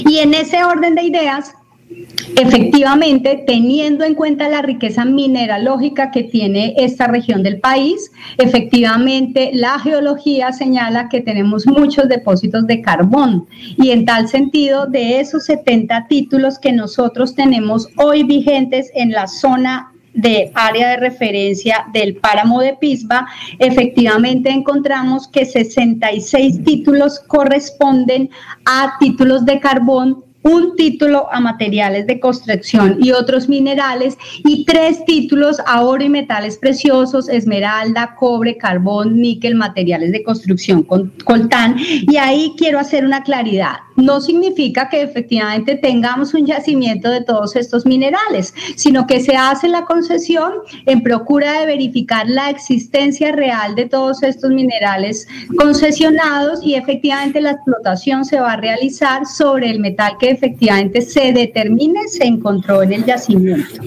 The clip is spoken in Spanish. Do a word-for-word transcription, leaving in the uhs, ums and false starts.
Y en ese orden de ideas, efectivamente, teniendo en cuenta la riqueza mineralógica que tiene esta región del país, efectivamente la geología señala que tenemos muchos depósitos de carbón, y en tal sentido, de esos setenta títulos que nosotros tenemos hoy vigentes en la zona de área de referencia del páramo de Pisba, efectivamente encontramos que sesenta y seis títulos corresponden a títulos de carbón, un título a materiales de construcción y otros minerales, y tres títulos a oro y metales preciosos, esmeralda, cobre, carbón, níquel, materiales de construcción, coltán. Y ahí quiero hacer una claridad. No significa que efectivamente tengamos un yacimiento de todos estos minerales, sino que se hace la concesión en procura de verificar la existencia real de todos estos minerales concesionados, y efectivamente la explotación se va a realizar sobre el metal que efectivamente se determine se encontró en el yacimiento.